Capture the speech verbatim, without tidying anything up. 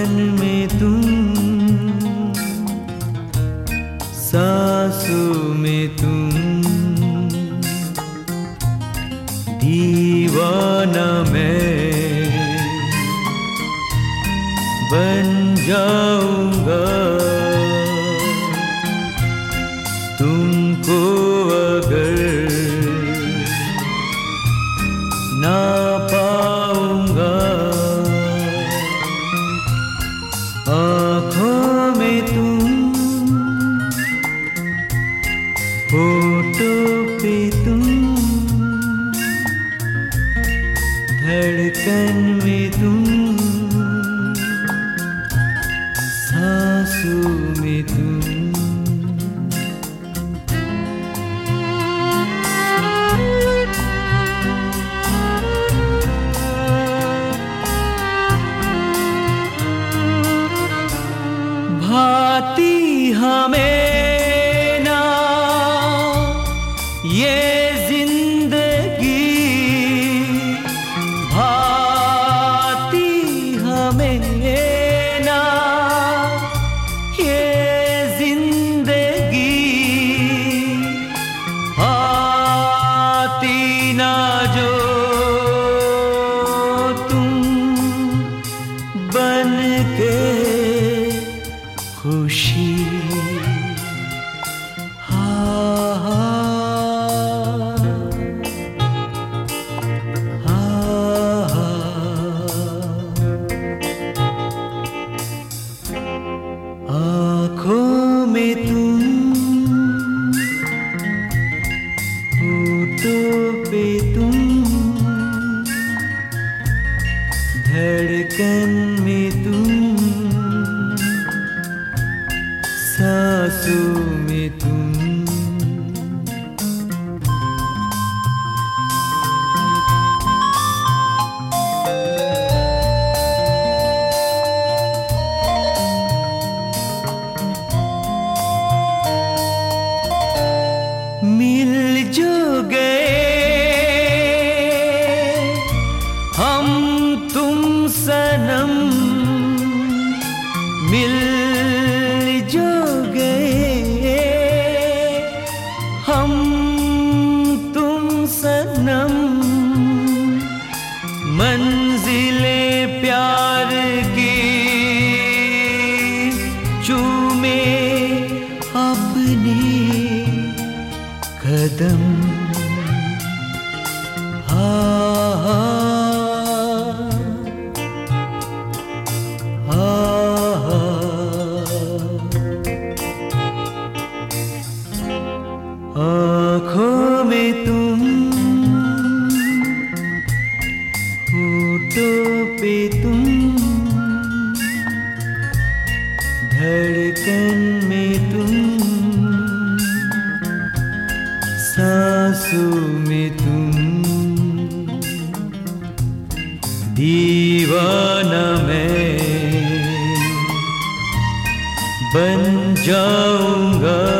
धड़कन में तुम, सांसों में तुम, दीवाना मैं बन जाऊंगा तुमको अगर ना पाऊंगा। आँखों में तुम, होठों पे तुम, धड़कन में तुम, सांसों में तुम। भाती हमें ना ये जिंदगी, भाती हमें ना ये जिंदगी, आती ना जो तुम बन के खुशी। हाँ हाँ हाँ, आँखों में तुम, होठों पे तुम, धड़कन में तुम, सांसों में तुम। मिल जो गए हम तुम सनम, मिल जो गए हम तुम सनम, मंजिले प्यार की चूमे अपनी कदम। हाँ हाँ हाँ, आँखों में तुम, होठों पे तुम, धड़कन में तुम, सांसों में तुम, दीवाना मैं बन जाऊंगा